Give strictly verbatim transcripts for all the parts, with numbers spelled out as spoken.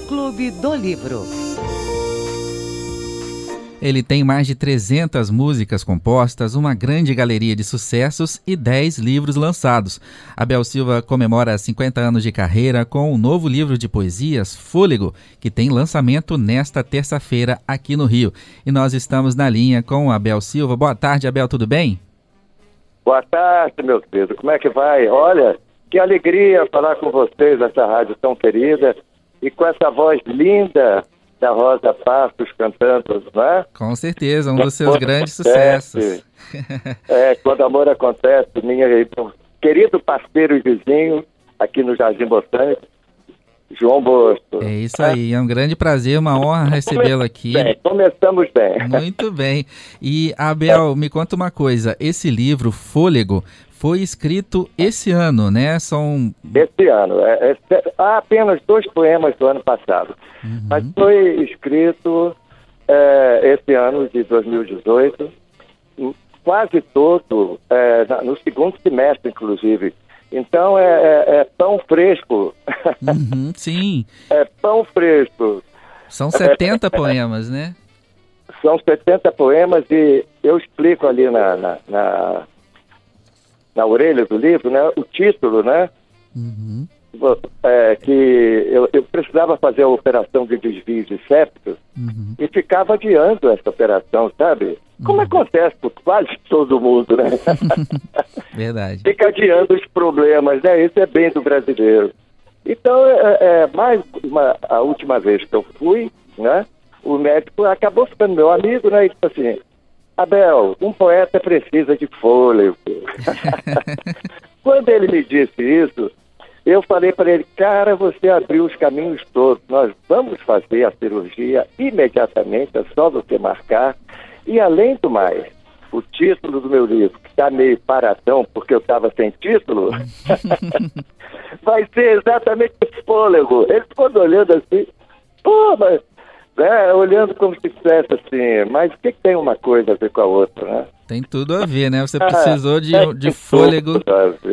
Clube do Livro. Ele tem mais de trezentas músicas compostas, uma grande galeria de sucessos e dez livros lançados. Abel Silva comemora cinquenta anos de carreira com um novo livro de poesias, Fôlego, que tem lançamento nesta terça-feira aqui no Rio. E nós estamos na linha com o Abel Silva. Boa tarde, Abel, tudo bem? Boa tarde, meu Pedro. Como é que vai? Olha, que alegria falar com vocês nessa rádio tão querida e com essa voz linda da Rosa Passos cantando, não é? Com certeza, um dos seus grandes sucessos. É, quando amor acontece, minha querido parceiro e vizinho aqui no Jardim Botânico, João Bosco. É isso aí, é um grande prazer, uma honra recebê-lo aqui. Bem, começamos bem. Muito bem. E, Abel, me conta uma coisa, esse livro, Fôlego, foi escrito esse ano, né? São... Esse ano. É, é, há apenas dois poemas do ano passado. Uhum. Mas foi escrito é, esse ano de dois mil e dezoito, quase todo, é, no segundo semestre, inclusive. Então é, é, é pão fresco. Uhum, sim. É pão fresco. São setenta poemas, né? São setenta poemas e eu explico ali na... na, na na orelha do livro, né, o título, né, uhum. é, que eu, eu precisava fazer a operação de desvio de septo uhum. e ficava adiando essa operação, sabe? Como uhum. acontece com quase todo mundo, né? Verdade. Fica adiando os problemas, né? Isso é bem do brasileiro. Então, é, é, mais uma, a última vez que eu fui, né, o médico acabou ficando meu amigo, né, e disse assim: Abel, um poeta precisa de fôlego. Quando ele me disse isso, eu falei para ele: cara, você abriu os caminhos todos, nós vamos fazer a cirurgia imediatamente, é só você marcar. E além do mais, o título do meu livro, que está meio paradão porque eu estava sem título, vai ser exatamente Fôlego. Ele ficou olhando assim, pô, mas... É, olhando como se dissesse assim, mas o que, que tem uma coisa a ver com a outra, né? Tem tudo a ver, né? Você precisou de, de fôlego,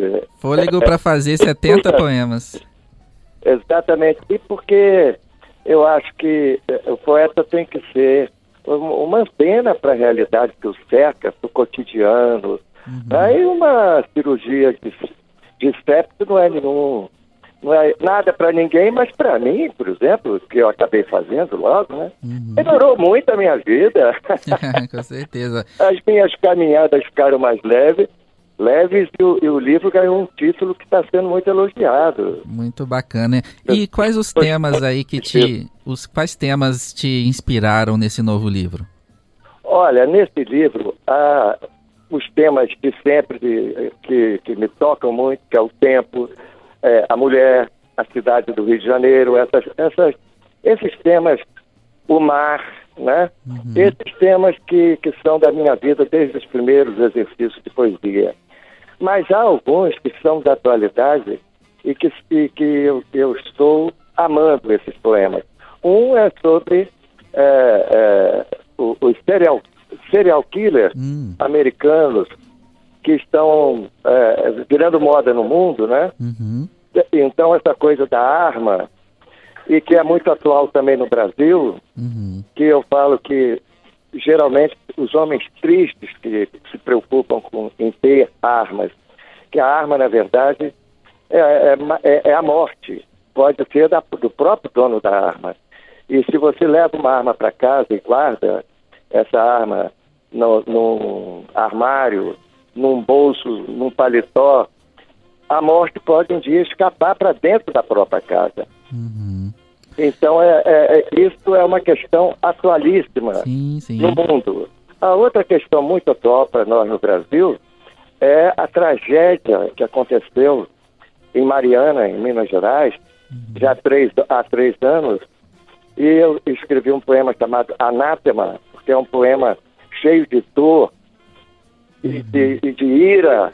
fôlego para fazer setenta poemas. Exatamente, e porque eu acho que o poeta tem que ser uma antena para a realidade que o cerca, para o cotidiano. Uhum. Aí uma cirurgia de, de septo não é nenhum... Não é nada para ninguém, mas para mim, por exemplo, que eu acabei fazendo logo, né? Uhum. Melhorou muito a minha vida. Com certeza. As minhas caminhadas ficaram mais leves, leves e o, e o livro ganhou um título que está sendo muito elogiado. Muito bacana. E quais os temas aí que te... Os, quais temas te inspiraram nesse novo livro? Olha, nesse livro, há os temas de sempre de, que, que me tocam muito, que é o tempo... É, a mulher, a cidade do Rio de Janeiro, essas, essas, esses temas, o mar, né? Uhum. Esses temas que, que são da minha vida desde os primeiros exercícios de poesia. Mas há alguns que são da atualidade e que, e que eu, eu estou amando esses poemas. Um é sobre é, é, os, os serial, serial killers uhum. americanos, que estão é, virando moda no mundo, né? Uhum. Então, essa coisa da arma, e que é muito atual também no Brasil, uhum. que eu falo que, geralmente, os homens tristes que se preocupam com, em ter armas, que a arma, na verdade, é, é, é a morte. Pode ser da, do próprio dono da arma. E se você leva uma arma para casa e guarda essa arma no, num armário, num bolso, num paletó, a morte pode um dia escapar para dentro da própria casa. Uhum. Então, é, é, isso é uma questão atualíssima sim, sim. no mundo. A outra questão muito atual para nós no Brasil é a tragédia que aconteceu em Mariana, em Minas Gerais, uhum. já há três, há três anos, e eu escrevi um poema chamado Anátema, porque é um poema cheio de dor, E de, e de ira,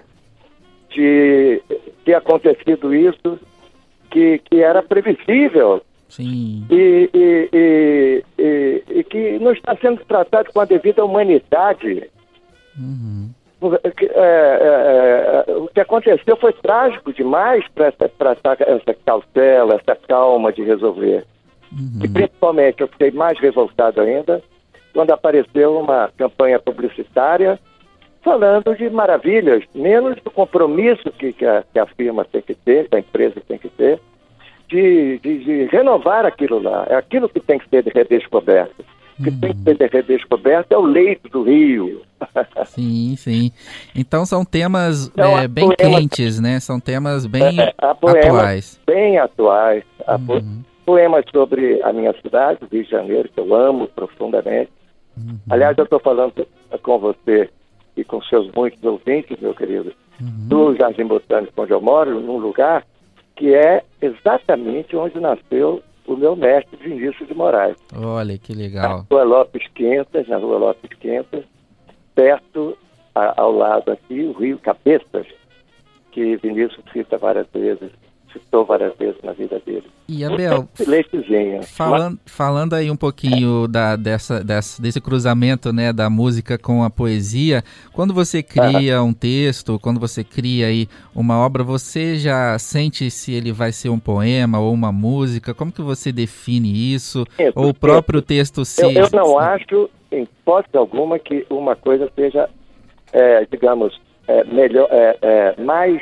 de ter acontecido isso, que, que era previsível. Sim. E, e, e, e, e que não está sendo tratado com a devida humanidade. Uhum. É, é, é, o que aconteceu foi trágico demais para essa, essa, essa cautela, essa calma de resolver. Uhum. E principalmente eu fiquei mais revoltado ainda quando apareceu uma campanha publicitária falando de maravilhas, menos do compromisso que, que, a, que a firma tem que ter, que a empresa tem que ter, de, de, de renovar aquilo lá. É aquilo que tem que ser redescoberto. O que uhum. tem que ser redescoberto é o leito do rio. Sim, sim. Então são temas então, é, bem poemas, quentes, né? São temas bem é, atuais. Bem atuais. Uhum. Poemas sobre a minha cidade, Rio de Janeiro, que eu amo profundamente. Uhum. Aliás, eu estou falando com você e com seus muitos ouvintes, meu querido, uhum. do Jardim Botânico, onde eu moro, num lugar que é exatamente onde nasceu o meu mestre Vinícius de Moraes. Olha, que legal. Na Rua Lopes Quintas, na Rua Lopes Quintas, perto, a, ao lado aqui, o Rio Cabeças, que Vinícius cita várias vezes, citou várias vezes na vida dele. E, Abel, leitezinho. Falando, falando aí um pouquinho da, dessa, dessa, desse cruzamento, né, da música com a poesia, quando você cria ah. um texto, quando você cria aí uma obra, você já sente se ele vai ser um poema ou uma música? Como que você define isso? isso ou o próprio isso. texto se... Eu, eu não acho, em hipótese alguma, que uma coisa seja, é, digamos, é, melhor, é, é, mais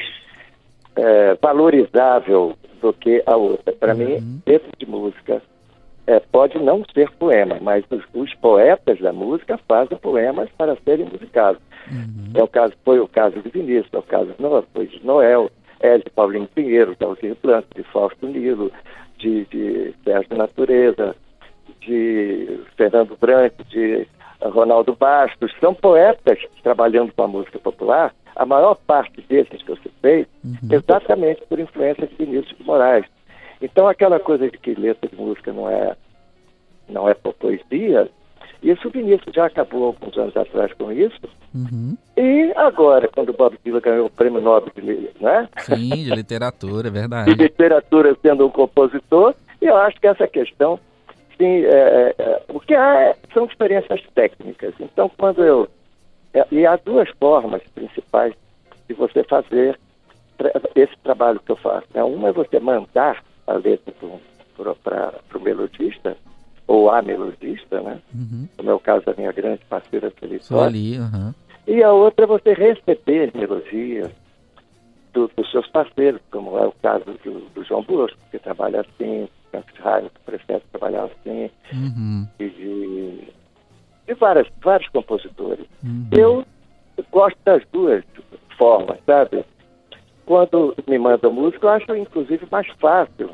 é, valorizável do que a outra. Para uhum. mim, esse de música é, pode não ser poema, mas os, os poetas da música fazem poemas para serem musicados. Uhum. É o caso, foi o caso de Vinícius, é o caso de Noel, foi de Noel, é de Paulinho Pinheiro, de Alcir Blanco, de Fausto Nilo, de, de Sérgio Natureza, de Fernando Branco, de Ronaldo Bastos. São poetas trabalhando com a música popular. A maior parte desses que eu citei, uhum. exatamente por influência de Vinícius de Moraes. Então, aquela coisa de que letra de música não é, não é poesia, isso o Vinícius já acabou alguns anos atrás com isso. Uhum. E agora, quando o Bob Dylan ganhou o Prêmio Nobel de, né? Sim, de literatura, é verdade. De literatura sendo um compositor, eu acho que essa questão, sim, é, é, o que há é, são experiências técnicas. Então, quando eu... É, e há duas formas principais de você fazer tra- esse trabalho que eu faço. Né? Uma é você mandar a letra para o melodista, ou a melodista, né? Uhum. No meu caso, a minha grande parceira Felipe. ali, uhum. E a outra é você receber melodias do, dos seus parceiros, como é o caso do, do João Bosco, que trabalha assim, Campos Raio, que prefere trabalhar assim, uhum. e de... de várias, vários compositores. Uhum. Eu gosto das duas formas, sabe? Quando me mandam música, eu acho, inclusive, mais fácil.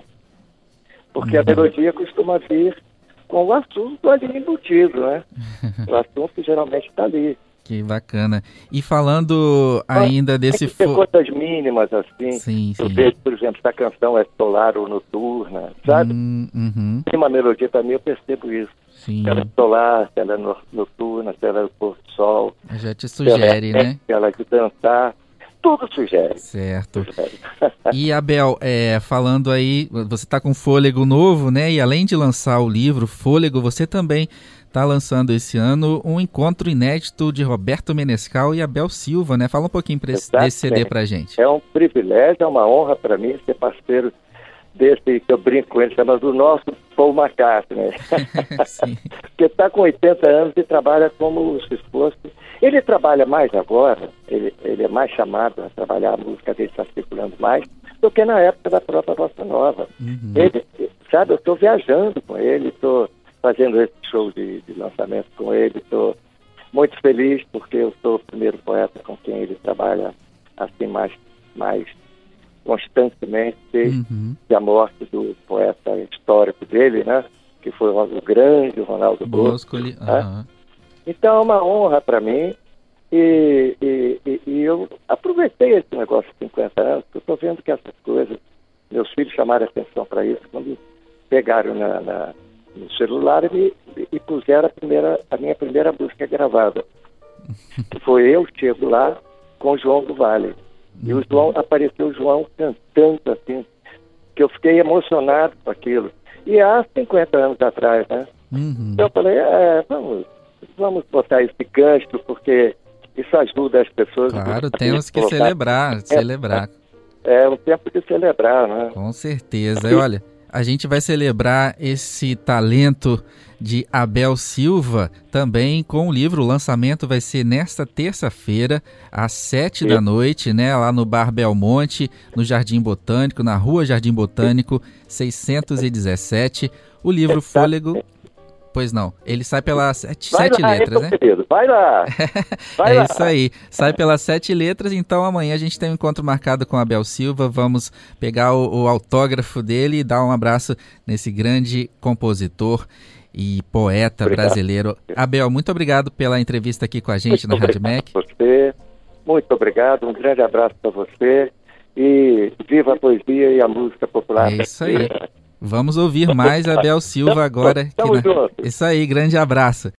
Porque uhum. a melodia costuma vir com o assunto ali embutido, né? O assunto geralmente está ali. Que bacana. E falando ainda Mas, desse... Tem que ter fo... coisas mínimas, assim. Sim, eu sim. vejo, por exemplo, se a canção é solar ou noturna, sabe? Uhum. Tem uma melodia para mim, eu percebo isso. Sim. Se ela é solar, se ela é noturna, se ela é do pôr do sol. Já te sugere, se ela é, né? Se ela é de dançar. Tudo sugere. Certo. Sugere. E, Abel, é, falando aí, você está com Fôlego novo, né? E além de lançar o livro Fôlego, você também está lançando esse ano um encontro inédito de Roberto Menescal e Abel Silva, né? Fala um pouquinho pra esse, desse C D pra gente. É um privilégio, é uma honra para mim ser parceiro desse que eu brinco com ele, chamado do nosso Paul McCartney. Sim. Que está com oitenta anos e trabalha como se fosse... Ele trabalha mais agora, ele, ele é mais chamado a trabalhar, a música dele está circulando mais, do que na época da própria Bossa Nova. Uhum. Ele, sabe, eu estou viajando com ele, estou fazendo esse show de, de lançamento com ele, estou muito feliz porque eu sou o primeiro poeta com quem ele trabalha assim mais, mais constantemente, desde uhum. a morte do poeta histórico dele, né? Que foi o grande Ronaldo Bosco. Bosco né? uhum. Então é uma honra para mim e, e, e, e eu aproveitei esse negócio de cinquenta anos, porque eu estou vendo que essas coisas, meus filhos chamaram atenção para isso quando pegaram na, na, no celular e, me, e puseram a, primeira, a minha primeira música gravada, que foi Eu Chego Lá com o João do Vale. E o João, apareceu o João cantando assim, que eu fiquei emocionado com aquilo. E há cinquenta anos atrás, né? Uhum. Então eu falei, é, vamos, vamos botar esse gancho, porque isso ajuda as pessoas. Claro, temos que celebrar, é, celebrar. É, é um tempo de celebrar, né? Com certeza. E olha, A gente vai celebrar esse talento de Abel Silva também com o livro. O lançamento vai ser nesta terça-feira, às sete da noite, né, lá no Bar Belmonte, no Jardim Botânico, na Rua Jardim Botânico, seiscentos e dezessete. O livro Fôlego... Pois não, ele sai pelas sete, sete lá, letras, né? Querido, vai lá! Vai é lá. isso aí, sai pelas sete letras, então amanhã a gente tem um encontro marcado com Abel Silva, vamos pegar o, o autógrafo dele e dar um abraço nesse grande compositor e poeta obrigado. brasileiro. Abel, muito obrigado pela entrevista aqui com a gente muito na Rádio M E C. Você, muito obrigado, um grande abraço para você e viva a poesia e a música popular. É isso aí. Vamos ouvir mais Abel Silva agora. Aqui na... Isso aí, grande abraço.